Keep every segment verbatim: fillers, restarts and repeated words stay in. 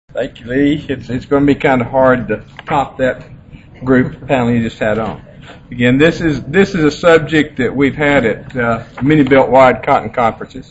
Thank you, Lee. It's, it's going to be kind of hard to top that group panel you just had on. Again, this is this is a subject that we've had at uh, many belt-wide cotton conferences.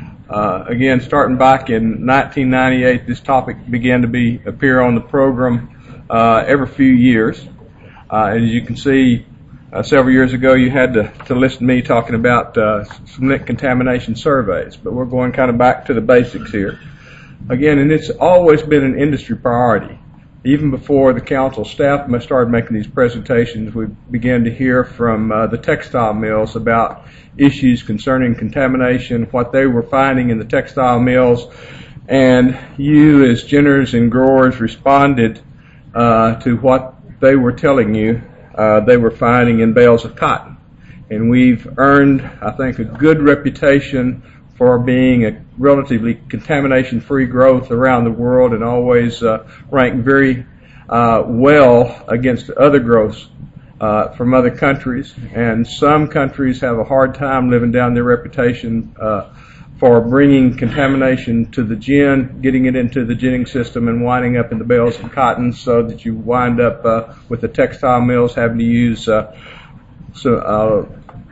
Uh, again, starting back in nineteen ninety-eight, this topic began to be appear on the program uh, every few years. Uh, as you can see, uh, several years ago, you had to, to listen to me talking about uh, some contamination surveys, but we're going kind of back to the basics here. Again, and it's always been an industry priority. Even before the council staff started making these presentations, we began to hear from uh, the textile mills about issues concerning contamination, what they were finding in the textile mills, and you as ginners and growers responded uh, to what they were telling you uh, they were finding in bales of cotton. And we've earned, I think, a good reputation for being a relatively contamination-free growth around the world, and always uh, rank very uh, well against other growths uh, from other countries. And some countries have a hard time living down their reputation uh, for bringing contamination to the gin, getting it into the ginning system, and winding up in the bales of cotton, so that you wind up uh, with the textile mills having to use uh, so. Uh,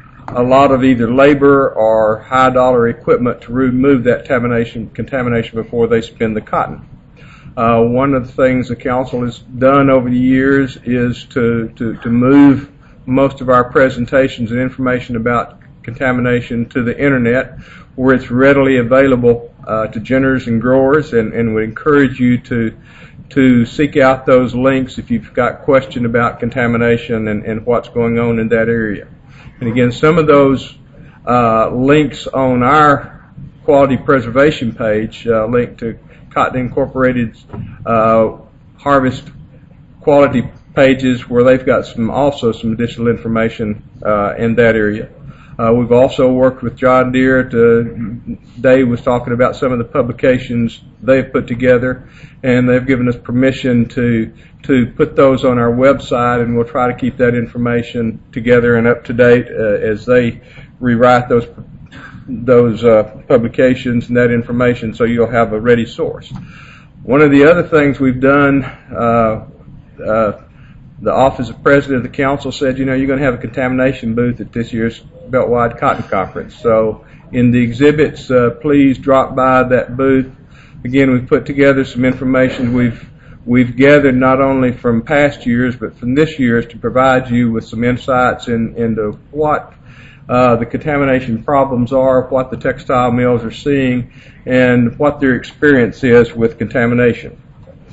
a lot of either labor or high dollar equipment to remove that contamination, contamination before they spin the cotton. Uh, one of the things the council has done over the years is to, to, to move most of our presentations and information about contamination to the internet, where it's readily available uh, to ginners and growers, and, and would encourage you to to seek out those links if you've got question about contamination and, and what's going on in that area. And again, some of those uh, links on our quality preservation page, uh, linked to Cotton Incorporated's uh, harvest quality pages, where they've got some also some additional information uh, in that area. Uh, we've also worked with John Deere to, Dave was talking about some of the publications they've put together, and they've given us permission to to put those on our website, and we'll try to keep that information together and up to date uh, as they rewrite those those uh, publications and that information, so you'll have a ready source. One of the other things we've done, uh, uh, the Office of President of the Council said, you know, you're going to have a contamination booth at this year's Belt-Wide Cotton Conference. So in the exhibits, uh, please drop by that booth. Again, we've put together some information we've we've gathered not only from past years but from this year's to provide you with some insights in, into what uh, the contamination problems are, what the textile mills are seeing, and what their experience is with contamination.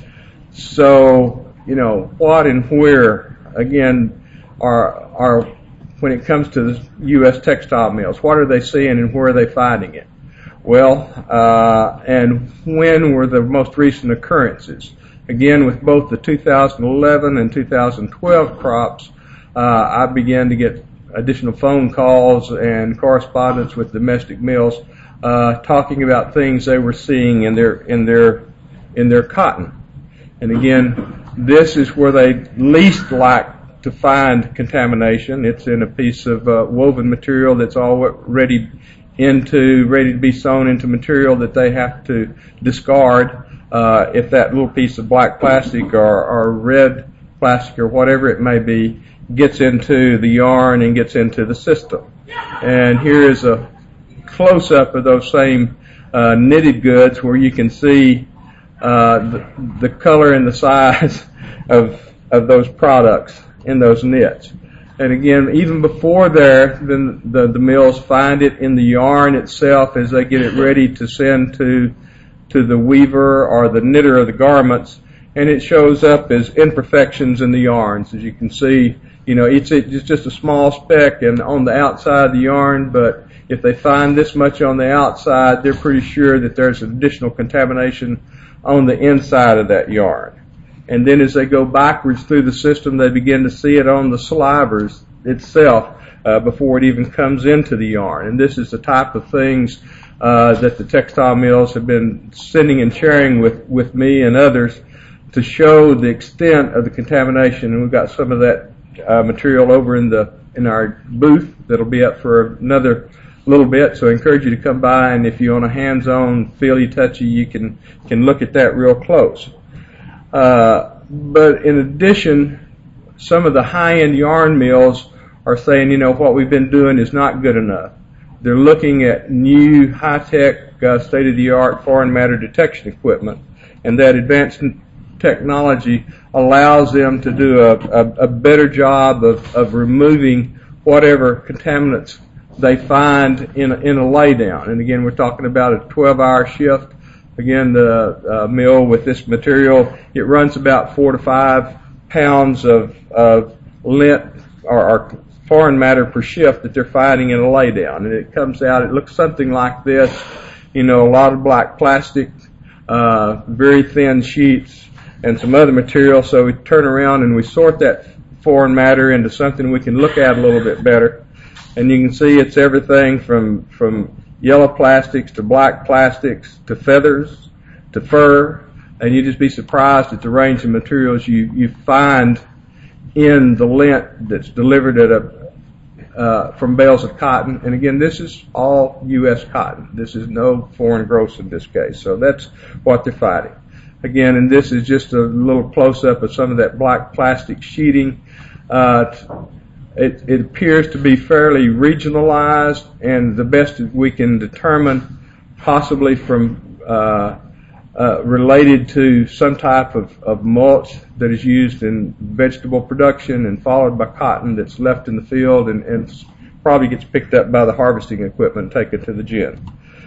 So, you know, what and where, again, are are when it comes to the U S textile mills, what are they seeing and where are they finding it? Well, uh, and when were the most recent occurrences? Again, with both the two thousand eleven and two thousand twelve crops, uh, I began to get additional phone calls and correspondence with domestic mills uh, talking about things they were seeing in their in their in their cotton. And again, this is where they least like to find contamination. It's in a piece of uh, woven material that's already into, ready to be sewn into material that they have to discard uh, if that little piece of black plastic or, or red plastic or whatever it may be gets into the yarn and gets into the system. And here is a close-up of those same uh, knitted goods, where you can see uh, the, the color and the size of of those products in those knits. And again, even before there, then the, the mills find it in the yarn itself as they get it ready to send to to the weaver or the knitter of the garments, and it shows up as imperfections in the yarns. As you can see, you know, it's, it's just a small speck and on the outside of the yarn, but if they find this much on the outside, they're pretty sure that there's additional contamination on the inside of that yarn. And then as they go backwards through the system, they begin to see it on the slivers itself uh, before it even comes into the yarn. And this is the type of things uh, that the textile mills have been sending and sharing with, with me and others to show the extent of the contamination. And we've got some of that uh, material over in the in our booth that'll be up for another little bit. So I encourage you to come by, and if you're on a hands-on, feely, touchy, you can can look at that real close. Uh, but in addition, some of the high-end yarn mills are saying, you know, what we've been doing is not good enough. They're looking at new high-tech, uh, state-of-the-art foreign matter detection equipment, and that advanced technology allows them to do a, a, a better job of, of removing whatever contaminants they find in a, in a laydown. And again, we're talking about a twelve-hour shift. Again, the uh, mill with this material, it runs about four to five pounds of, of lint or, or foreign matter per shift that they're finding in a laydown. And it comes out, it looks something like this, you know, a lot of black plastic, uh, very thin sheets, and some other material. So we turn around and we sort that foreign matter into something we can look at a little bit better. And you can see it's everything from, from yellow plastics to black plastics to feathers to fur. And you'd just be surprised at the range of materials you, you find in the lint that's delivered at a, uh, from bales of cotton. And again, this is all U S cotton. This is no foreign growths in this case. So that's what they're fighting. Again, and this is just a little close-up of some of that black plastic sheeting. Uh, it, it appears to be fairly regionalized, and the best we can determine, possibly from uh, uh, related to some type of, of mulch that is used in vegetable production and followed by cotton that's left in the field and, and probably gets picked up by the harvesting equipment and taken to the gin.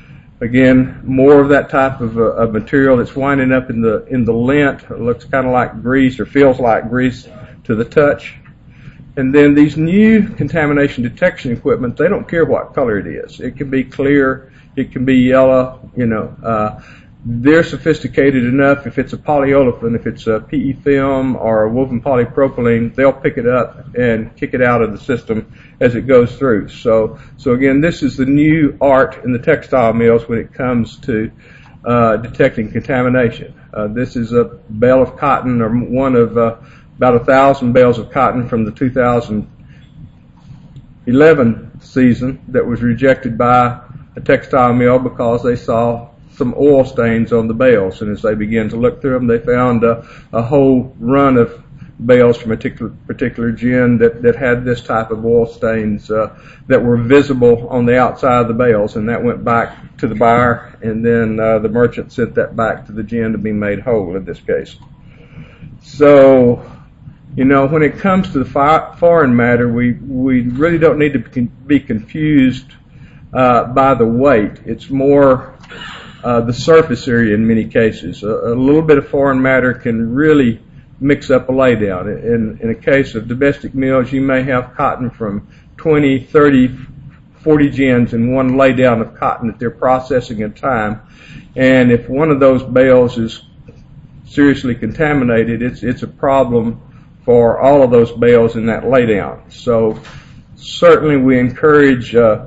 Again, more of that type of, uh, of material that's winding up in the in the lint. It looks kind of like grease or feels like grease to the touch. And then these new contamination detection equipment, they don't care what color it is. It can be clear, it can be yellow, you know. Uh, they're sophisticated enough. If it's a polyolefin, if it's a P E film or a woven polypropylene, they'll pick it up and kick it out of the system as it goes through. So, so again, this is the new art in the textile mills when it comes to uh, detecting contamination. Uh, this is a bale of cotton, or one of uh, about a thousand bales of cotton from the two thousand eleven season that was rejected by a textile mill because they saw some oil stains on the bales, and as they began to look through them, they found a, a whole run of bales from a particular, particular gin that, that had this type of oil stains uh, that were visible on the outside of the bales, and that went back to the buyer, and then uh, the merchant sent that back to the gin to be made whole in this case. So, you know, when it comes to the fi- foreign matter, we, we really don't need to be confused uh, by the weight. It's more Uh, the surface area in many cases. A, a little bit of foreign matter can really mix up a laydown. In, in a case of domestic mills, you may have cotton from twenty, thirty, forty gins in one laydown of cotton that they're processing at a time. And if one of those bales is seriously contaminated, it's, it's a problem for all of those bales in that laydown. So certainly we encourage uh,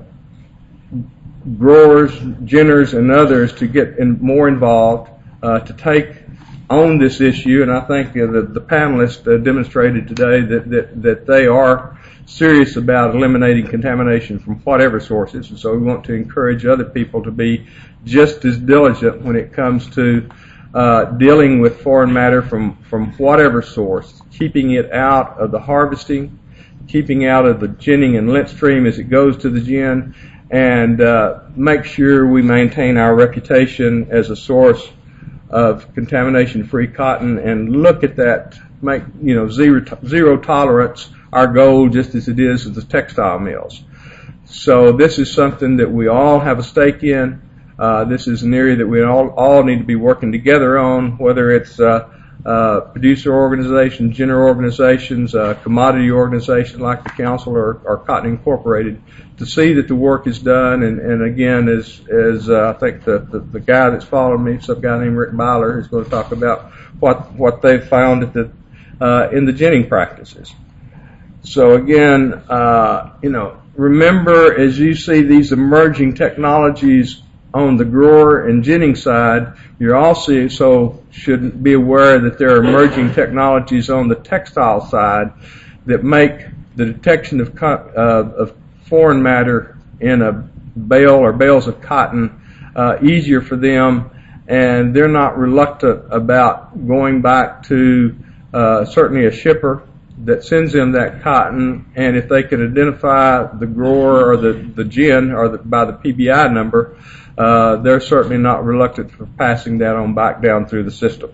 growers, ginners, and others to get in, more involved, uh, to take on this issue. And I think uh, the, the panelists uh, demonstrated today that, that, that they are serious about eliminating contamination from whatever sources. And so we want to encourage other people to be just as diligent when it comes to uh, dealing with foreign matter from, from whatever source, keeping it out of the harvesting, keeping out of the ginning and lint stream as it goes to the gin, and uh, make sure we maintain our reputation as a source of contamination-free cotton, and look at that, make, you know, zero, zero tolerance our goal, just as it is at the textile mills. So this is something that we all have a stake in. Uh, this is an area that we all, all need to be working together on, whether it's uh, uh, producer organizations, general organizations, uh, commodity organizations like the Council or, or Cotton Incorporated, to see that the work is done. And, and again, as, as uh, I think the, the, the guy that's following me, some guy named Rick Byler, is going to talk about what, what they've found at the, uh, in the ginning practices. So again, uh, you know, remember, as you see these emerging technologies on the grower and ginning side, you also so should be aware that there are emerging technologies on the textile side that make the detection of, co- uh, of foreign matter in a bale or bales of cotton uh, easier for them, and they're not reluctant about going back to uh, certainly a shipper that sends them that cotton, and if they can identify the grower or the, the gin or the, by the P B I number, uh, they're certainly not reluctant for passing that on back down through the system.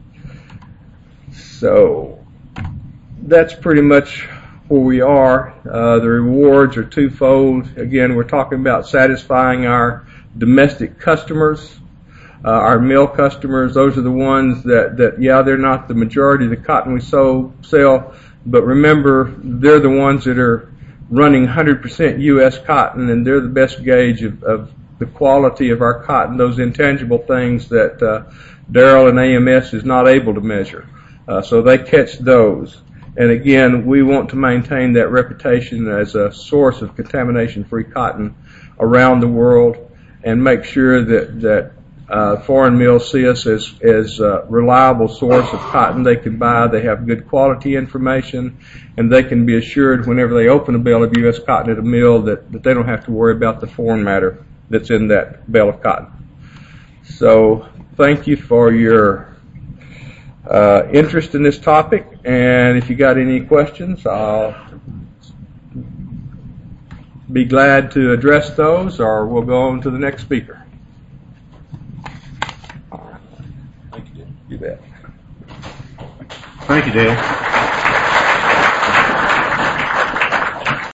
So that's pretty much where we are. Uh, the rewards are twofold. Again, we're talking about satisfying our domestic customers, uh, our mill customers. Those are the ones that, that, yeah, they're not the majority of the cotton we sold, sell, but remember, they're the ones that are running one hundred percent U S cotton, and they're the best gauge of, of the quality of our cotton, those intangible things that uh, Darrell and A M S is not able to measure. Uh, so they catch those. And again, we want to maintain that reputation as a source of contamination-free cotton around the world, and make sure that, that uh, foreign mills see us as, as a reliable source of cotton they can buy. They have good quality information, and they can be assured whenever they open a bale of U S cotton at a mill that, that they don't have to worry about the foreign matter that's in that bale of cotton. So thank you for your uh, interest in this topic, and if you got any questions, I'll be glad to address those, or we'll go on to the next speaker. Thank you, Dale. You bet. Thank you, Dale.